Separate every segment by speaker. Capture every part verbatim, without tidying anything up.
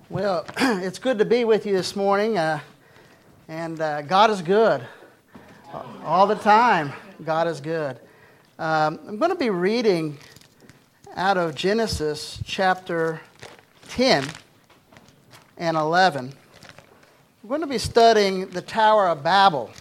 Speaker 1: Well, it's good to be with you this morning, uh, and uh, God is good. All the time, God is good. Um, I'm going to be reading out of Genesis chapter ten and eleven. We're going to be studying the Tower of Babel.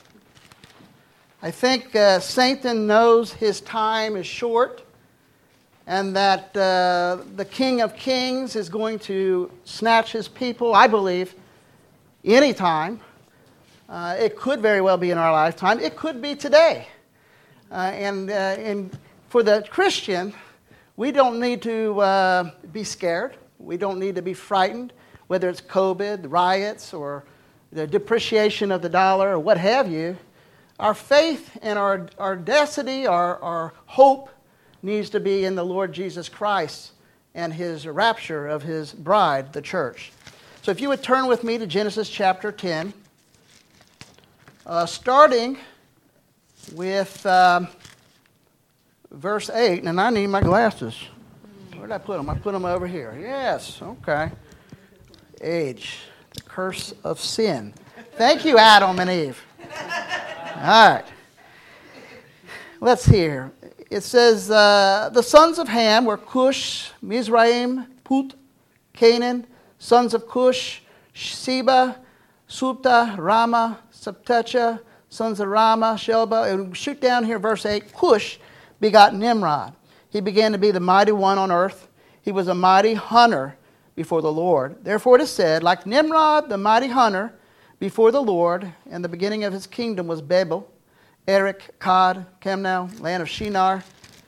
Speaker 1: I think uh, Satan knows his time is short, and that uh, the King of Kings is going to snatch his people, I believe, anytime. Uh, it could very well be in our lifetime. It could be today. Uh, and, uh, and for the Christian, we don't need to uh, be scared. We don't need to be frightened, whether it's COVID, riots, or the depreciation of the dollar, or what have you. Our faith and our, our destiny, our, our hope, needs to be in the Lord Jesus Christ and his rapture of his bride, the church. So if you would turn with me to Genesis chapter ten, uh, starting with um, verse eight. And I need my glasses. Where did I put them? I put them over here. Yes, okay. Age, the curse of sin. Thank you, Adam and Eve. All right. Let's hear. It says, uh, the sons of Ham were Cush, Mizraim, Put, Canaan, sons of Cush, Sheba, Supta, Rama, Sabtecha, sons of Rama, Shelba. And shoot down here, verse eight. Cush begot Nimrod. He began to be the mighty one on earth. He was a mighty hunter before the Lord. Therefore it is said, like Nimrod, the mighty hunter before the Lord, and the beginning of his kingdom was Babel, Erech, Akkad, Chemnao, land of Shinar.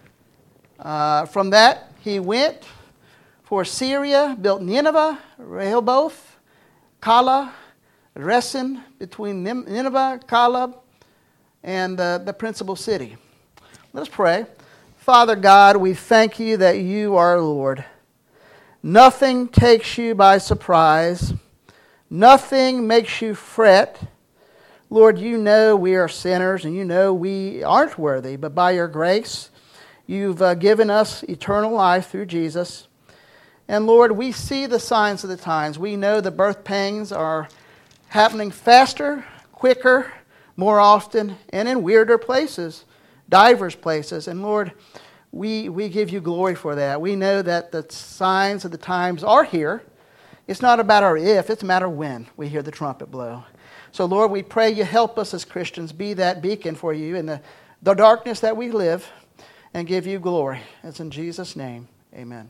Speaker 1: Uh, from that he went for Syria, built Nineveh, Rehoboth, Kala, Resen, between Nineveh, Caleb, and uh, the principal city. Let us pray. Father God, we thank you that you are Lord. Nothing takes you by surprise. Nothing makes you fret. Lord, you know we are sinners, and you know we aren't worthy, but by your grace, you've uh, given us eternal life through Jesus. And Lord, we see the signs of the times. We know the birth pangs are happening faster, quicker, more often, and in weirder places, diverse places. And Lord, we, we give you glory for that. We know that the signs of the times are here. It's not about our if, it's a matter of when we hear the trumpet blow. So, Lord, we pray you help us as Christians be that beacon for you in the, the darkness that we live, and give you glory. It's in Jesus' name, amen.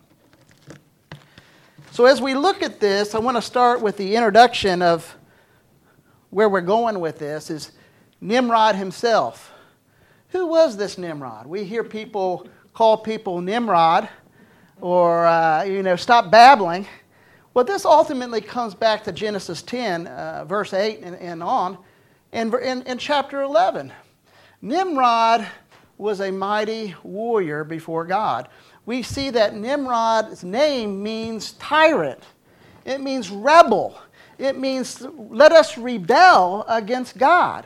Speaker 1: So as we look at this, I want to start with the introduction of where we're going with this, is Nimrod himself. Who was this Nimrod? We hear people call people Nimrod, or, uh, you know, stop babbling. Well, this ultimately comes back to Genesis ten, uh, verse eight and, and on, and in, in chapter eleven. Nimrod was a mighty warrior before God. We see that Nimrod's name means tyrant. It means rebel. It means let us rebel against God.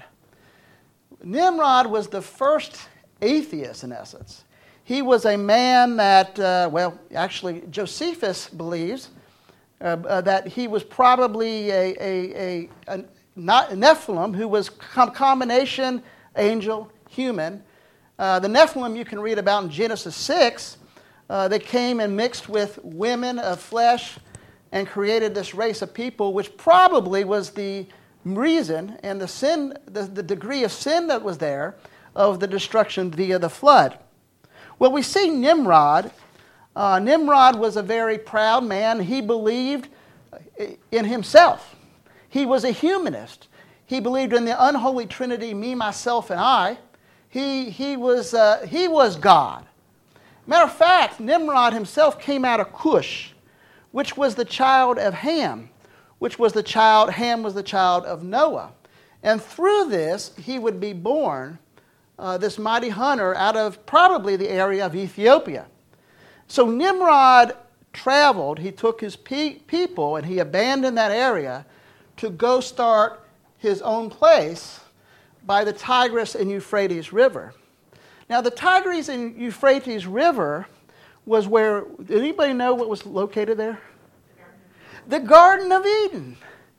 Speaker 1: Nimrod was the first atheist, in essence. He was a man that, uh, well, actually, Josephus believes Uh, uh, that he was probably a, a, a, a Nephilim who was a combination angel, human. Uh, the Nephilim you can read about in Genesis six. Uh, they came and mixed with women of flesh and created this race of people, which probably was the reason and the sin, the, the degree of sin that was there of the destruction via the flood. Well, we see Nimrod. Uh, Nimrod was a very proud man. He believed in himself. He was a humanist. He believed in the unholy trinity, me, myself, and I. He, he, was, uh, he was God. Matter of fact, Nimrod himself came out of Cush, which was the child of Ham, which was the child, Ham was the child of Noah. And through this, he would be born, uh, this mighty hunter, out of probably the area of Ethiopia. So Nimrod traveled, he took his pe- people and he abandoned that area to go start his own place by the Tigris and Euphrates River. Now the Tigris and Euphrates River was where, did anybody know what was located there? the Garden of Eden.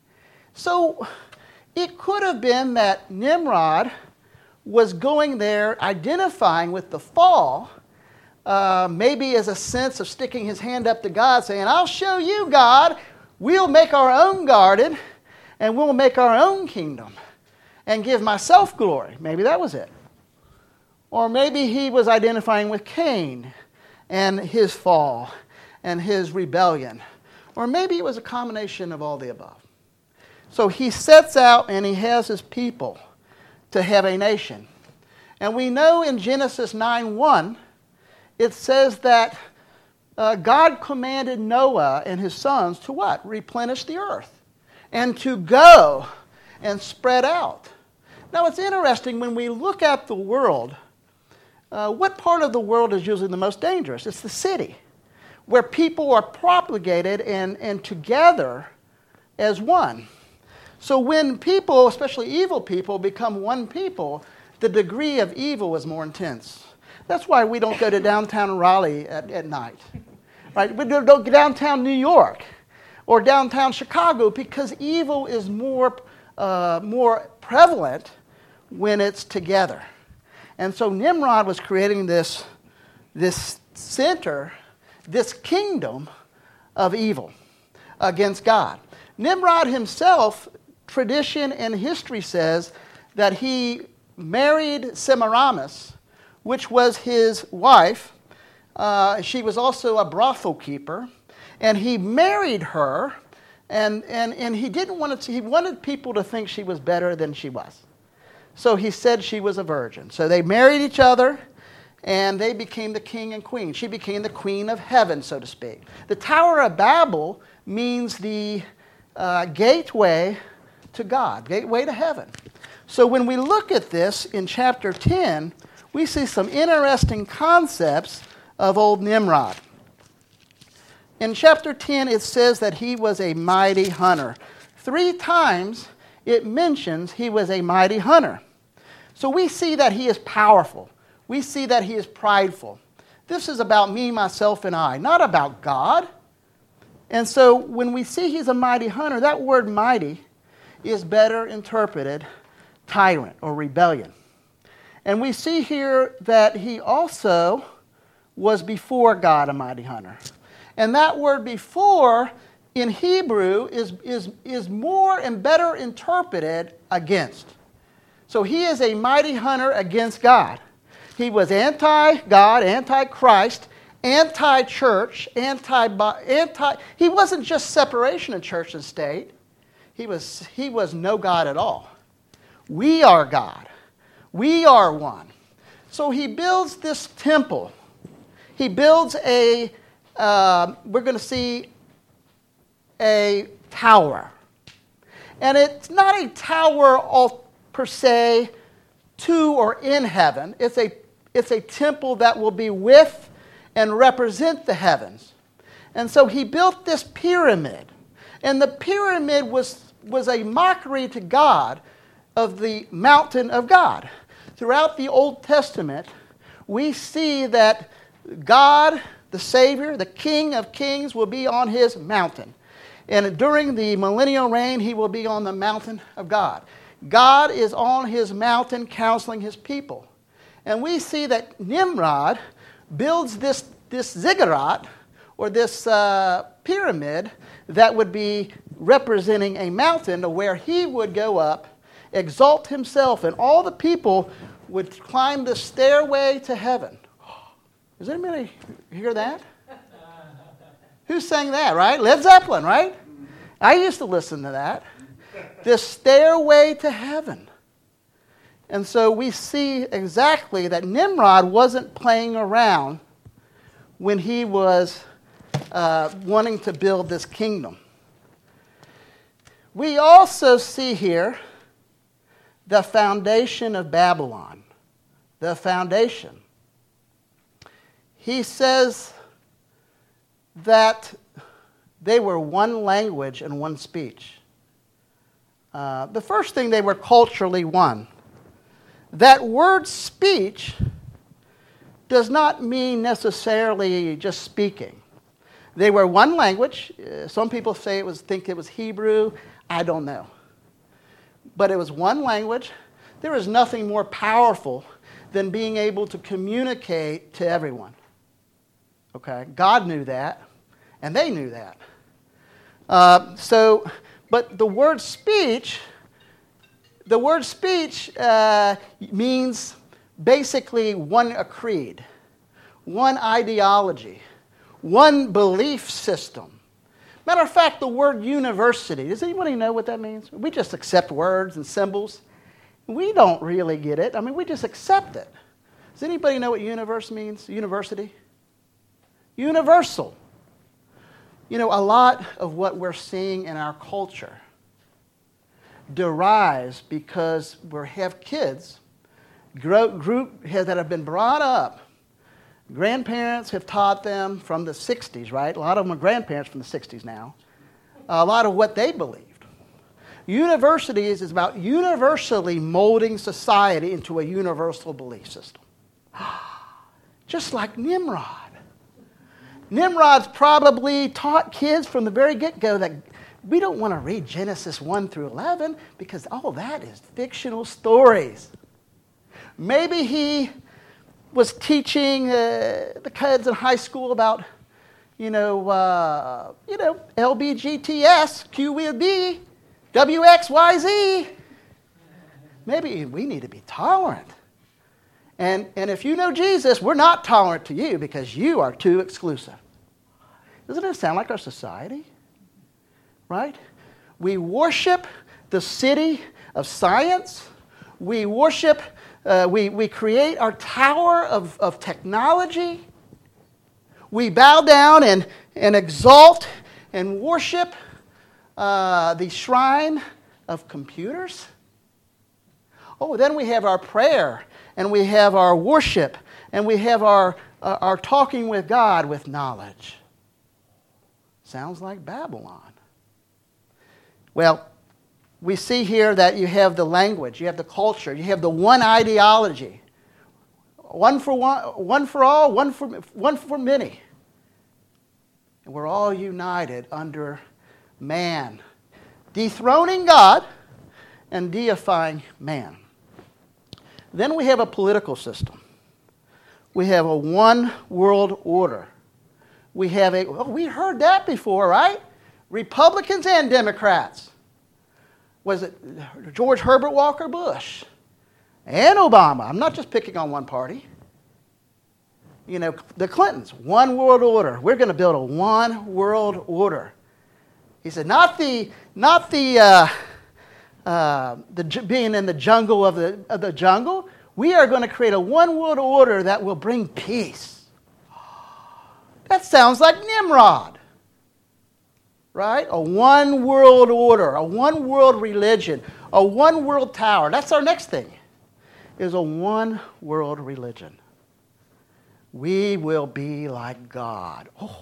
Speaker 1: So it could have been that Nimrod was going there identifying with the fall, uh, maybe as a sense of sticking his hand up to God saying, I'll show you, God, we'll make our own garden and we'll make our own kingdom and give myself glory. Maybe that was it. Or maybe he was identifying with Cain and his fall and his rebellion. Or maybe it was a combination of all the above. So he sets out and he has his people to have a nation. And we know in Genesis nine one, it says that uh, God commanded Noah and his sons to what? Replenish the earth and to go and spread out. Now it's interesting when we look at the world, uh, what part of the world is usually the most dangerous? It's the city, where people are propagated and, and together as one. So when people, especially evil people, become one people, the degree of evil is more intense. That's why we don't go to downtown Raleigh at, at night. Right? We don't go downtown New York or downtown Chicago because evil is more, uh, more prevalent when it's together. And so Nimrod was creating this, this center, this kingdom of evil against God. Nimrod himself, tradition and history says that he married Semiramis, which was his wife. Uh, she was also a brothel keeper, and he married her, and, and, and he didn't want to, he wanted people to think she was better than she was. So he said she was a virgin. So they married each other, and they became the king and queen. She became the queen of heaven, so to speak. The Tower of Babel means the uh, gateway to God, gateway to heaven. So when we look at this in chapter ten, we see some interesting concepts of old Nimrod. In chapter ten, it says that he was a mighty hunter. Three times it mentions he was a mighty hunter. So we see that he is powerful. We see that he is prideful. This is about me, myself, and I, not about God. And so when we see he's a mighty hunter, that word mighty is better interpreted tyrant or rebellion. And we see here that he also was before God a mighty hunter. And that word before in Hebrew is, is, is more and better interpreted against. So he is a mighty hunter against God. He was anti-God, anti-Christ, anti-church, anti, anti. He wasn't just separation of church and state. He was, he was no God at all. We are God. We are one. So he builds this temple. He builds a, uh, we're going to see a tower. And it's not a tower all per se to or in heaven. It's a, it's a temple that will be with and represent the heavens. And so he built this pyramid. And the pyramid was, was a mockery to God of the mountain of God. Throughout the Old Testament, we see that God, the Savior, the King of Kings, will be on his mountain. And during the millennial reign, he will be on the mountain of God. God is on his mountain counseling his people. And we see that Nimrod builds this, this ziggurat, or this uh, pyramid, that would be representing a mountain to where he would go up, exalt himself, and all the people would climb the stairway to heaven. Does anybody hear that? Who sang that, right? Led Zeppelin, right? I used to listen to that. The stairway to heaven. And so we see exactly that Nimrod wasn't playing around when he was uh, wanting to build this kingdom. We also see here the foundation of Babylon. The foundation. He says that they were one language and one speech. Uh, the first thing, they were culturally one. That word speech does not mean necessarily just speaking. They were one language. Uh, some people say it was think it was Hebrew. I don't know. But it was one language. There is nothing more powerful than being able to communicate to everyone. Okay? God knew that, and they knew that. Uh, so, but the word speech, the word speech uh, means basically one a creed, one ideology, one belief system. Matter of fact, the word university, does anybody know what that means? We just accept words and symbols. We don't really get it. I mean, we just accept it. Does anybody know what universe means? University? Universal. You know, a lot of what we're seeing in our culture derives because we have kids grow, group that have been brought up. Grandparents have taught them from the sixties, right? A lot of them are grandparents from the sixties now. A lot of what they believed. Universities is about universally molding society into a universal belief system. Just like Nimrod. Nimrod's probably taught kids from the very get-go that we don't want to read Genesis one through eleven because all that is fictional stories. Maybe he was teaching uh, the kids in high school about, you know, uh, you know, L B G T S, Q W B, W X Y Z. Maybe we need to be tolerant. And, and if you know Jesus, we're not tolerant to you because you are too exclusive. Doesn't it sound like our society? Right? We worship the city of science. We worship, uh, we, we create our tower of, of technology. We bow down and, and exalt and worship uh, the shrine of computers. Oh, then we have our prayer, and we have our worship, and we have our, uh, our talking with God with knowledge. Sounds like Babylon. Well, we see here that you have the language, you have the culture, you have the one ideology. One for one, one for all, one for, one for many. And we're all united under man, dethroning God and deifying man. Then we have a political system. We have a one world order. We have a, oh, we heard that before, right? Republicans and Democrats. Was it George Herbert Walker Bush and Obama? I'm not just picking on one party. You know, the Clintons, one world order. We're going to build a one world order. He said, not the, not the, uh, uh, the being in the jungle of the, of the jungle. We are going to create a one world order that will bring peace. That sounds like Nimrod. Right? A one world order, a one world religion, a one world tower. That's our next thing, is a one world religion. We will be like God. Oh,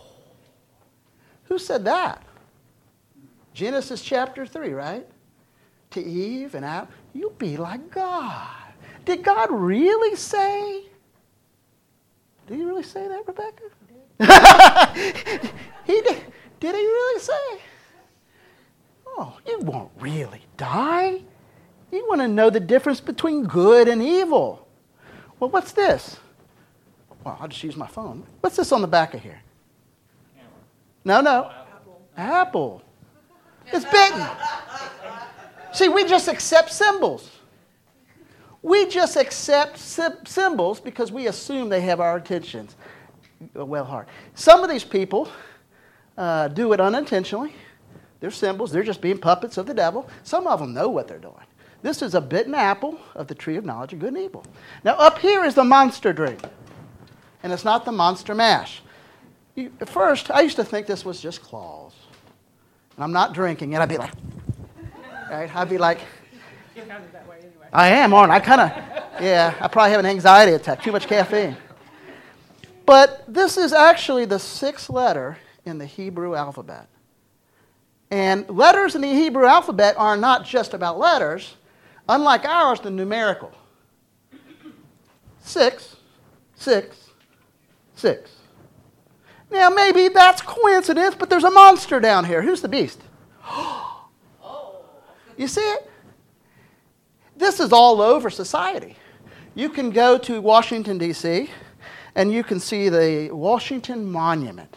Speaker 1: who said that? Genesis chapter three, right? To Eve and Adam, you'll be like God. Did God really say? Did he really say that, Rebecca? he did. Did he really say? Oh, you won't really die. You want to know the difference between good and evil. Well, what's this? Well, I'll just use my phone. What's this on the back of here? No, no. Apple. Apple. It's bitten. See, we just accept symbols. We just accept symbols because we assume they have our intentions well hard. Some of these people uh, do it unintentionally. They're symbols. They're just being puppets of the devil. Some of them know what they're doing. This is a bitten apple of the tree of knowledge of good and evil. Now, up here is the monster drink. And it's not the monster mash. You, at first, I used to think this was just claws. And I'm not drinking, and I'd be like, right? I'd be like,
Speaker 2: You're kind of that way anyway.
Speaker 1: I am, aren't I? I kind of, yeah, I probably have an anxiety attack, too much caffeine. But this is actually the sixth letter in the Hebrew alphabet. And letters in the Hebrew alphabet are not just about letters. Unlike ours, the numerical. Six, six, six. Now, maybe that's coincidence, but there's a monster down here. Who's the beast? You see it? This is all over society. You can go to Washington, D C, and you can see the Washington Monument.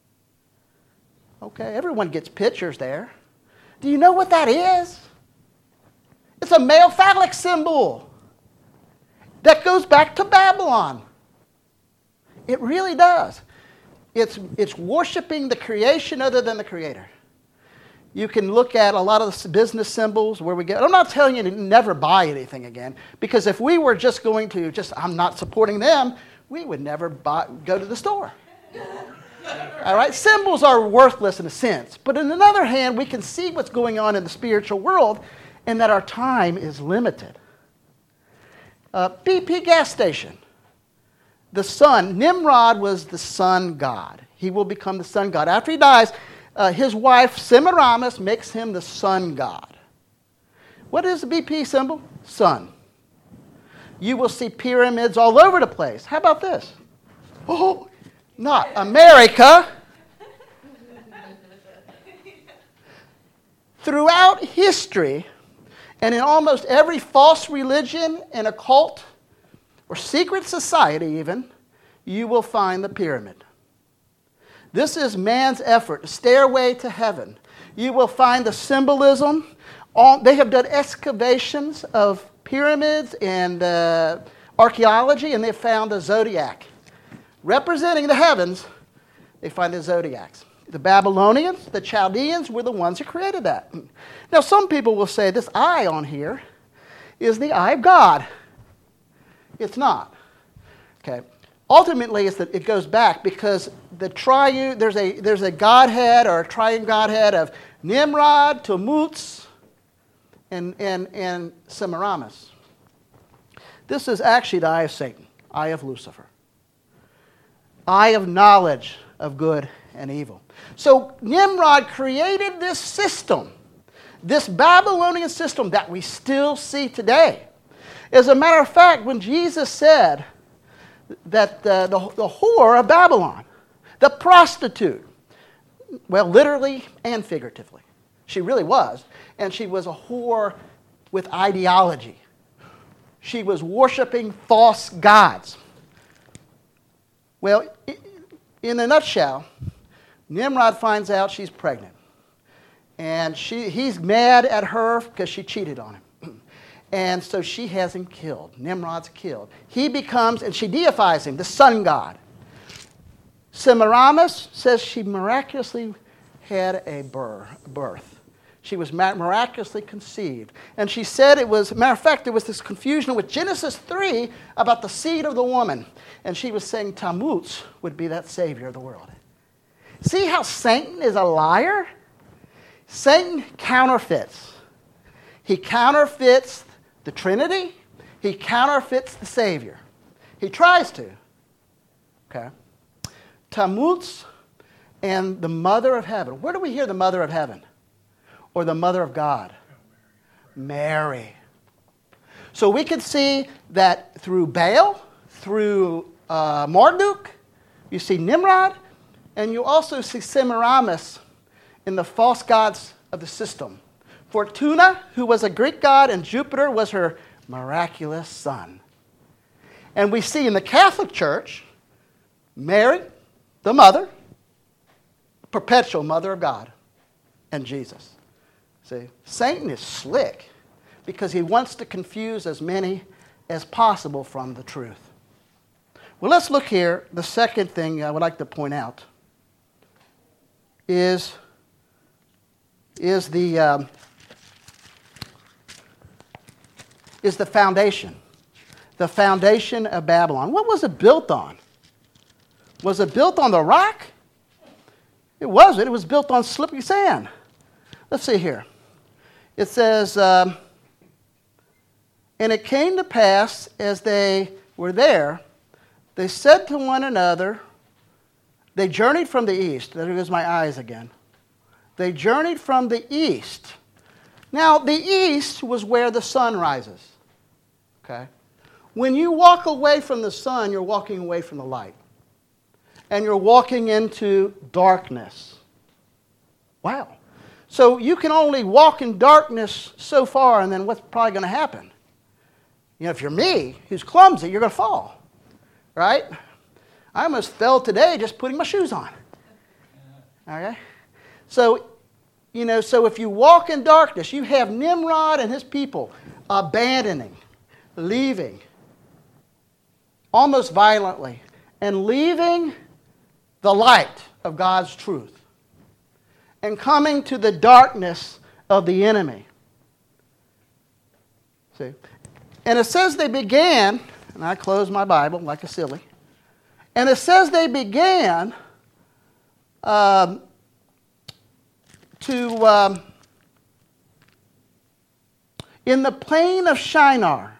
Speaker 1: Okay, everyone gets pictures there. Do you know what that is? It's a male phallic symbol that goes back to Babylon. It really does. It's, it's worshiping the creation other than the creator. You can look at a lot of the business symbols where we get. I'm not telling you to never buy anything again, because if we were just going to just, I'm not supporting them, we would never buy, go to the store. All right? Symbols are worthless in a sense. But on the other hand, we can see what's going on in the spiritual world and that our time is limited. Uh, B P gas station. The sun, Nimrod was the sun god. He will become the sun god. After he dies, uh, his wife, Semiramis, makes him the sun god. What is the B P symbol? Sun. You will see pyramids all over the place. How about this? Oh, not America. Throughout history, and in almost every false religion and occult or secret society even, you will find the pyramid. This is man's effort, stairway to heaven. You will find the symbolism. All, they have done excavations of pyramids and uh, archaeology, and they found a zodiac. Representing the heavens, they find the zodiacs. The Babylonians, the Chaldeans were the ones who created that. Now, some people will say this eye on here is the eye of God. It's not. Okay. Ultimately, it's that it goes back because the triune, there's a there's a godhead or a triune godhead of Nimrod, Tammuz, and and and Semiramis. This is actually the eye of Satan, eye of Lucifer, eye of knowledge of good and evil. So Nimrod created this system, this Babylonian system that we still see today. As a matter of fact, when Jesus said that uh, the, the whore of Babylon, the prostitute, well, literally and figuratively, she really was, and she was a whore with ideology. She was worshiping false gods. Well, in a nutshell, Nimrod finds out she's pregnant, and she, he's mad at her because she cheated on him. And so she has him killed. Nimrod's killed. He becomes, and she deifies him, the sun god. Semiramis says she miraculously had a birth. She was miraculously conceived. And she said it was, matter of fact, there was this confusion with Genesis three about the seed of the woman. And she was saying Tammuz would be that savior of the world. See how Satan is a liar? Satan counterfeits. He counterfeits the Trinity. He counterfeits the Savior. He tries to. Okay. Tammuz and the Mother of Heaven. Where do we hear the Mother of Heaven? Or the Mother of God? Mary. So we can see that through Baal, through uh, Marduk, you see Nimrod, and you also see Semiramis in the false gods of the system. Fortuna, who was a Greek god, and Jupiter was her miraculous son. And we see in the Catholic Church, Mary, the mother, perpetual mother of God, and Jesus. See, Satan is slick because he wants to confuse as many as possible from the truth. Well, let's look here. The second thing I would like to point out is, is the... Um, is the foundation. The foundation of Babylon. What was it built on? Was it built on the rock? It wasn't. It was built on slippery sand. Let's see here. It says, um, and it came to pass as they were there, they said to one another, they journeyed from the east. There goes my eyes again. They journeyed from the east. Now, the east was where the sun rises. Okay? When you walk away from the sun, you're walking away from the light. and you're walking into darkness. Wow. So you can only walk in darkness so far, and then what's probably going to happen? You know, if you're me, who's clumsy, you're going to fall. Right? I almost fell today just putting my shoes on. Okay? So, you know, so if you walk in darkness, you have Nimrod and his people abandoning, leaving, almost violently, and leaving the light of God's truth and coming to the darkness of the enemy. See? And it says they began, and I close my Bible like a silly, and it says they began um, to, um, in the plain of Shinar.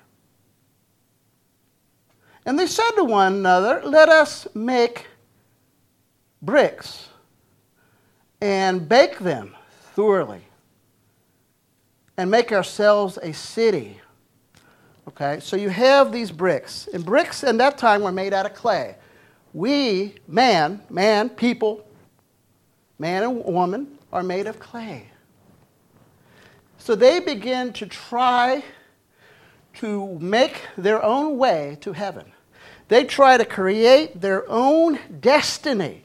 Speaker 1: And they said to one another, let us make bricks and bake them thoroughly and make ourselves a city. Okay, so you have these bricks. And bricks in that time were made out of clay. We, man, man, people, man and woman, are made of clay. So they begin to try to make their own way to heaven. They try to create their own destiny.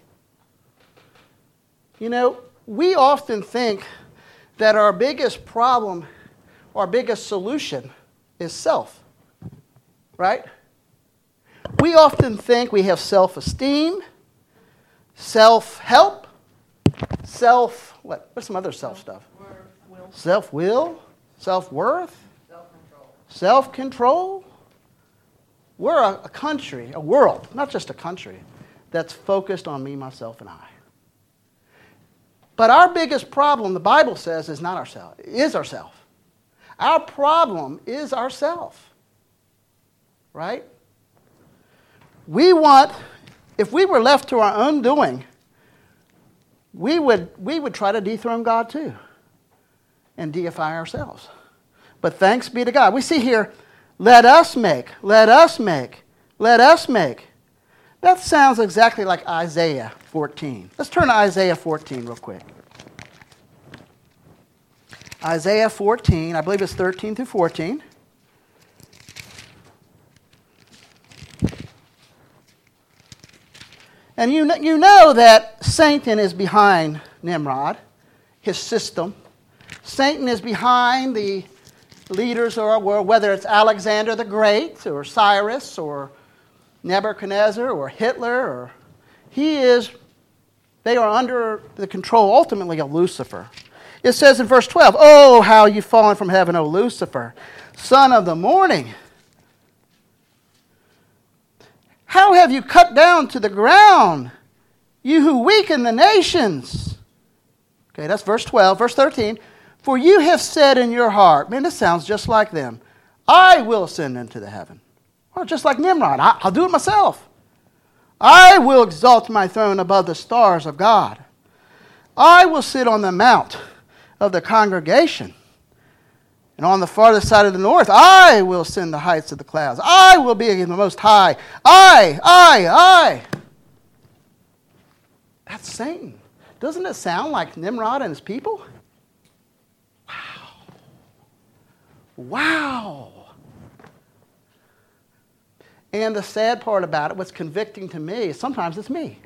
Speaker 1: You know, we often think that our biggest problem, our biggest solution is self. Right? We often think we have self-esteem, self-help, self, what? What's some other self stuff? Will. Self-will, self-worth, self-control. Self-control. We're a, a country, a world, not just a country, that's focused on me, myself, and I. But our biggest problem, the Bible says, is not ourself, is ourself. Our problem is ourself. Right? We want, if we were left to our own doing, we would, we would try to dethrone God too and deify ourselves. But thanks be to God. We see here, let us make, let us make, let us make. That sounds exactly like Isaiah fourteen. Let's turn to Isaiah fourteen real quick. Isaiah fourteen, I believe it's thirteen through fourteen. And you know, you know that Satan is behind Nimrod, his system. Satan is behind the leaders of our world, whether it's Alexander the Great or Cyrus or Nebuchadnezzar or Hitler. Or he is, they are under the control ultimately of Lucifer. It says in verse twelve, oh, how you've fallen from heaven, O Lucifer, son of the morning. How have you cut down to the ground, you who weaken the nations? Okay, that's verse twelve. Verse thirteen, for you have said in your heart, man, this sounds just like them, I will ascend into the heaven. Well, just like Nimrod, I, I'll do it myself. I will exalt my throne above the stars of God. I will sit on the mount of the congregation. And on the farthest side of the north, I will ascend the heights of the clouds. I will be in the most high. I, I, I. That's Satan. Doesn't it sound like Nimrod and his people? Wow. Wow. And the sad part about it, what's convicting to me, is sometimes it's me.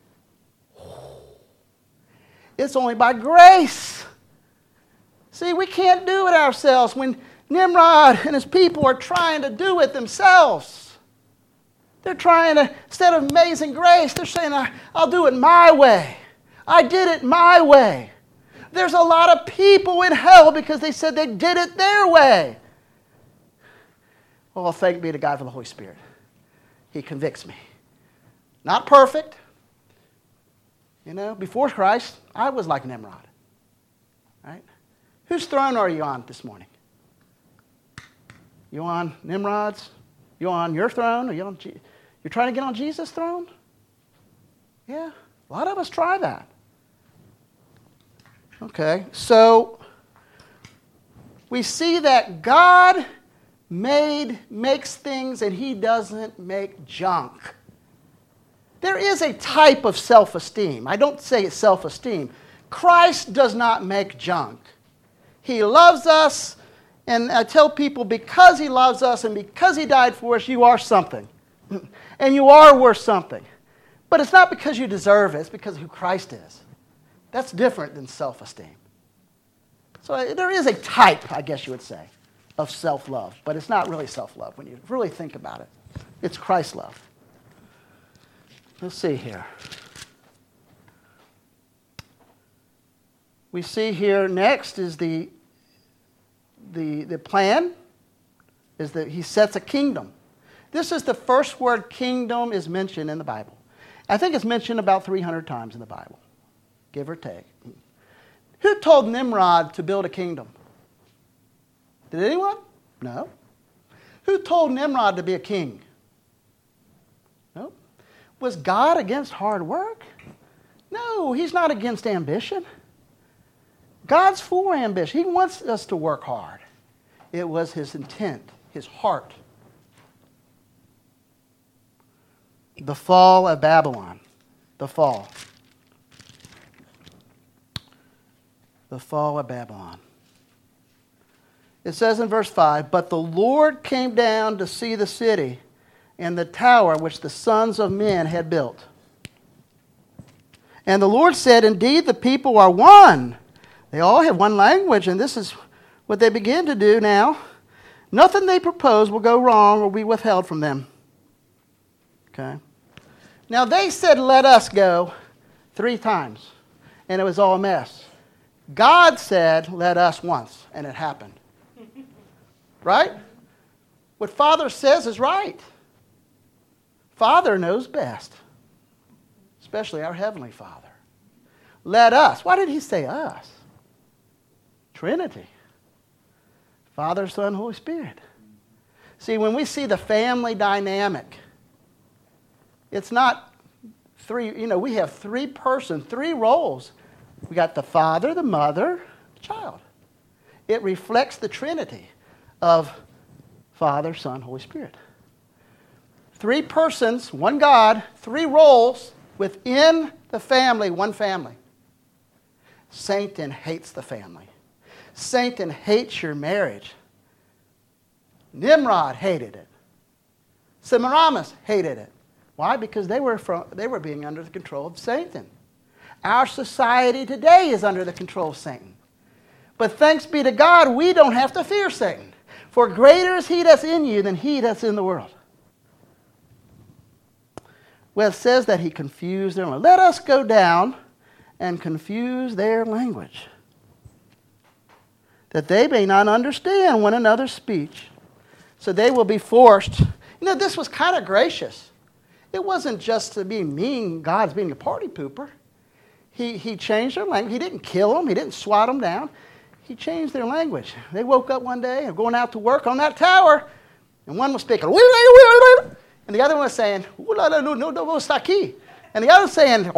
Speaker 1: It's only by grace. See, we can't do it ourselves when Nimrod and his people are trying to do it themselves. They're trying to, instead of amazing grace, they're saying, I'll do it my way. I did it my way. There's a lot of people in hell because they said they did it their way. Well, thank be to God for the Holy Spirit. He convicts me. Not perfect. You know, before Christ, I was like Nimrod. Right? Whose throne are you on this morning? You on Nimrod's? You on your throne? Are you on? Je- You're trying to get on Jesus' throne? Yeah, a lot of us try that. Okay, so we see that God made makes things and He doesn't make junk. There is a type of self-esteem. I don't say it's self-esteem. Christ does not make junk. He loves us, and I tell people, because he loves us and because he died for us, you are something. And you are worth something. But it's not because you deserve it, it's because of who Christ is. That's different than self-esteem. So there is a type, I guess you would say, of self-love, but it's not really self-love when you really think about it. It's Christ's love. Let's see here. We see here next is the, the, the plan, is that he sets a kingdom. This is the first word kingdom is mentioned in the Bible. I think it's mentioned about three hundred times in the Bible, give or take. Who told Nimrod to build a kingdom? Did anyone? No. Who told Nimrod to be a king? No. Was God against hard work? No, he's not against ambition. God's for ambition. He wants us to work hard. It was his intent, his heart. The fall of Babylon. The fall. The fall of Babylon. It says in verse five, "But the Lord came down to see the city and the tower which the sons of men had built. And the Lord said, Indeed, the people are one. They all have one language, and this is what they begin to do now. Nothing they propose will go wrong or be withheld from them." Okay. Now they said, "Let us go," three times, and it was all a mess. God said, "Let us" once, and it happened. Right? What Father says is right. Father knows best, especially our Heavenly Father. Let us. Why did he say us? Trinity. Father, Son, Holy Spirit. See, when we see the family dynamic, it's not three, you know, we have three persons, three roles. We got the father, the mother, the child. It reflects the Trinity of Father, Son, Holy Spirit. Three persons, one God, three roles within the family, one family. Satan hates the family. Satan hates your marriage. Nimrod hated it. Semiramis hated it. Why? Because they were, from, they were being under the control of Satan. Our society today is under the control of Satan. But thanks be to God, we don't have to fear Satan. For greater is he that's in you than he that's in the world. Well, it says that he confused their language. Let us go down and confuse their language, that they may not understand one another's speech. So they will be forced. You know, this was kind of gracious. It wasn't just to be mean, God's being a party pooper. He, he changed their language. He didn't kill them. He didn't swat them down. He changed their language. They woke up one day and going out to work on that tower, and one was speaking, and the other one was saying, and the other was saying,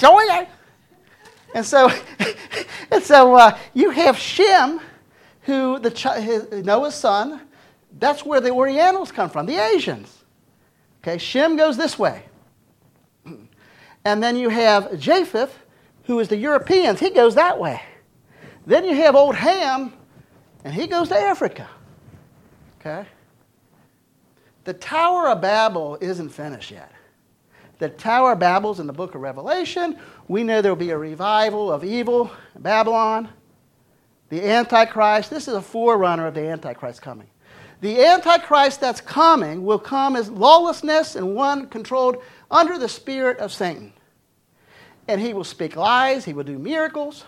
Speaker 1: and so, and so uh, you have Shem, who the his, Noah's son. That's where the Orientals come from, the Asians. Okay, Shem goes this way. And then you have Japheth, who is the Europeans. He goes that way. Then you have old Ham, and he goes to Africa. Okay? The Tower of Babel isn't finished yet. The Tower of Babel's in the book of Revelation. We know there will be a revival of evil, Babylon. The Antichrist, this is a forerunner of the Antichrist coming. The Antichrist that's coming will come as lawlessness and one controlled under the spirit of Satan. And he will speak lies. He will do miracles.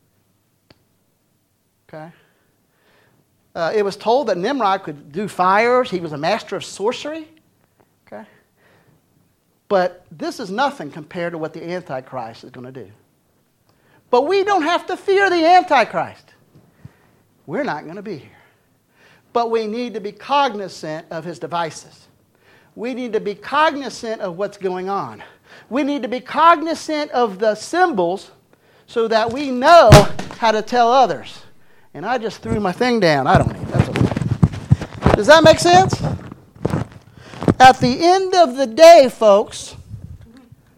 Speaker 1: Okay. Uh, it was told that Nimrod could do fires. He was a master of sorcery. Okay. But this is nothing compared to what the Antichrist is going to do. But we don't have to fear the Antichrist. We're not going to be here. But we need to be cognizant of his devices. We need to be cognizant of what's going on. We need to be cognizant of the symbols so that we know how to tell others. And I just threw my thing down. I don't need it. That's okay. Does that make sense? At the end of the day, folks,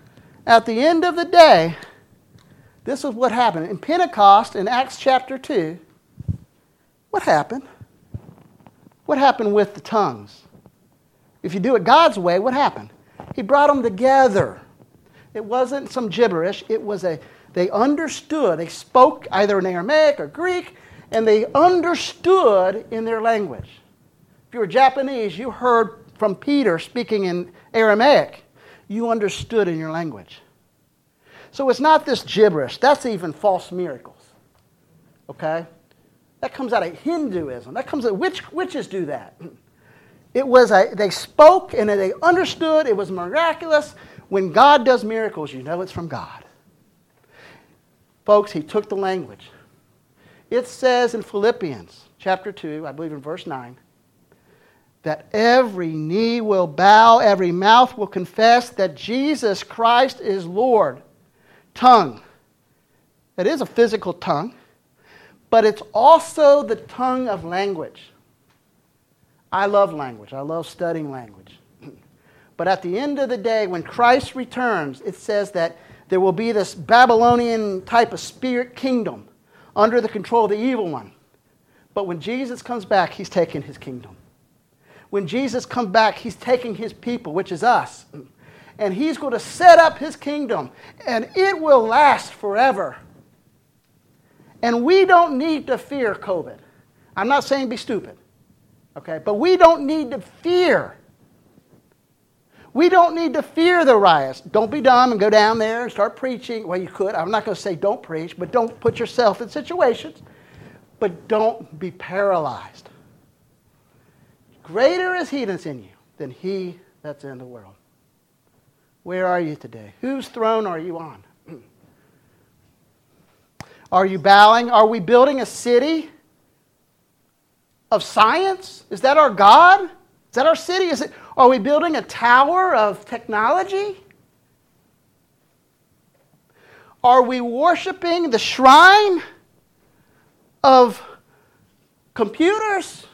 Speaker 1: At the end of the day, this is what happened. In Pentecost, in Acts chapter two, what happened? What happened with the tongues? If you do it God's way, what happened? He brought them together. It wasn't some gibberish. It was a, they understood. They spoke either in Aramaic or Greek, and they understood in their language. If you were Japanese, you heard from Peter speaking in Aramaic. You understood in your language. So it's not this gibberish. That's even false miracles. Okay? That comes out of Hinduism. That comes out, witch, witches do that. It was a, they spoke and they understood. It was miraculous. When God does miracles, you know it's from God. Folks, he took the language. It says in Philippians chapter two, I believe in verse nine, that every knee will bow, every mouth will confess that Jesus Christ is Lord. Tongue. It is a physical tongue, but it's also the tongue of language. I love language. I love studying language. But at the end of the day, when Christ returns, it says that there will be this Babylonian type of spirit kingdom under the control of the evil one. But when Jesus comes back, he's taking his kingdom. When Jesus comes back, he's taking his people, which is us. And he's going to set up his kingdom. And it will last forever. And we don't need to fear COVID. I'm not saying be stupid. Okay? But we don't need to fear. We don't need to fear the riots. Don't be dumb and go down there and start preaching. Well, you could. I'm not going to say don't preach, but don't put yourself in situations. But don't be paralyzed. Greater is he that's in you than he that's in the world. Where are you today? Whose throne are you on? Are you bowing? Are we building a city of science? Is that our God? Is that our city? Is it? Are we building a tower of technology? Are we worshiping the shrine of computers?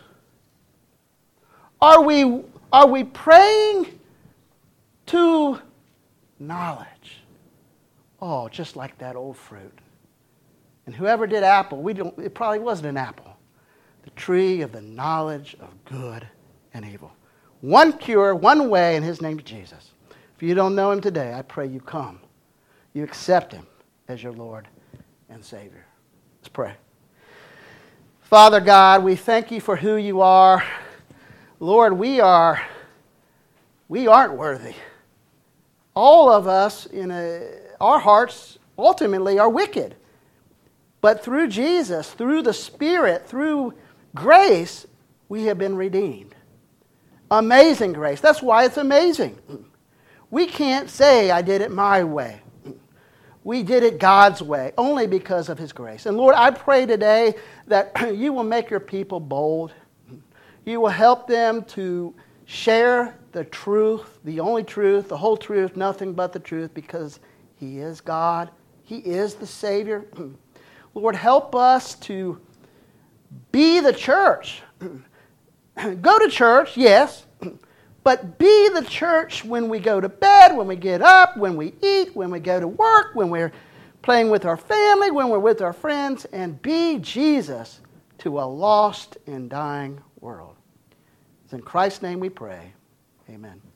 Speaker 1: Are we, are we praying to knowledge? Oh, just like that old fruit. And whoever did apple, we don't, it probably wasn't an apple. The tree of the knowledge of good and evil. One cure, one way, and his name is Jesus. If you don't know him today, I pray you come. You accept him as your Lord and Savior. Let's pray. Father God, we thank you for who you are. Lord, we are, we aren't worthy. All of us, in a, our hearts, ultimately are wicked. But through Jesus, through the Spirit, through grace, we have been redeemed. Amazing grace. That's why it's amazing. We can't say, I did it my way. We did it God's way, only because of his grace. And Lord, I pray today that you will make your people bold. You will help them to share the truth, the only truth, the whole truth, nothing but the truth, because he is God. He is the Savior. Lord, help us to be the church. Go to church, yes, but be the church when we go to bed, when we get up, when we eat, when we go to work, when we're playing with our family, when we're with our friends, and be Jesus to a lost and dying world. It's in Christ's name we pray. Amen.